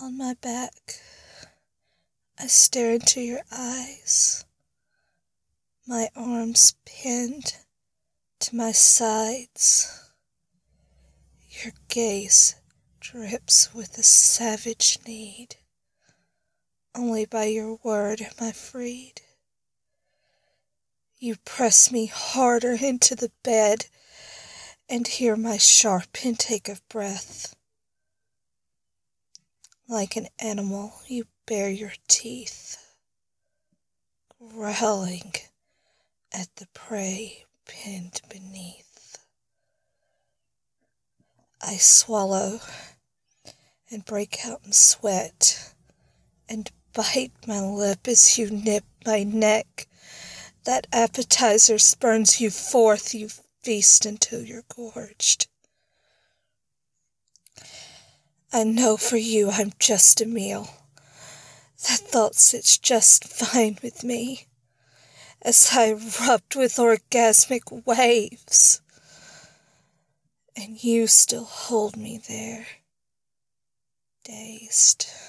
On my back, I stare into your eyes, my arms pinned to my sides. Your gaze drips with a savage need. Only by your word am I freed. You press me harder into the bed and hear my sharp intake of breath. Like an animal, you bare your teeth, growling at the prey pinned beneath. I swallow and break out in sweat and bite my lip as you nip my neck. That appetizer spurns you forth, you feast until you're gorged. I know for you I'm just a meal. That thought sits just fine with me as I erupt with orgasmic waves. And you still hold me there, dazed.